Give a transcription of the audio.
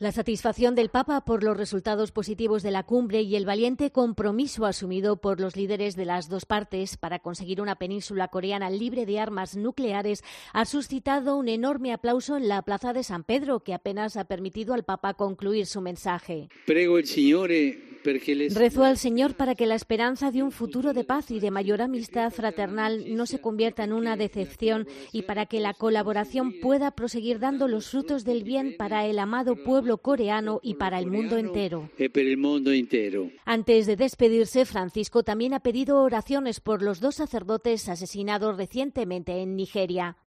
La satisfacción del Papa por los resultados positivos de la cumbre y el valiente compromiso asumido por los líderes de las dos partes para conseguir una península coreana libre de armas nucleares ha suscitado un enorme aplauso en la Plaza de San Pedro, que apenas ha permitido al Papa concluir su mensaje. Rezo al Señor para que la esperanza de un futuro de paz y de mayor amistad fraternal no se convierta en una decepción y para que la colaboración pueda proseguir dando los frutos del bien para el amado pueblo coreano y para el mundo entero. Antes de despedirse, Francisco también ha pedido oraciones por los dos sacerdotes asesinados recientemente en Nigeria.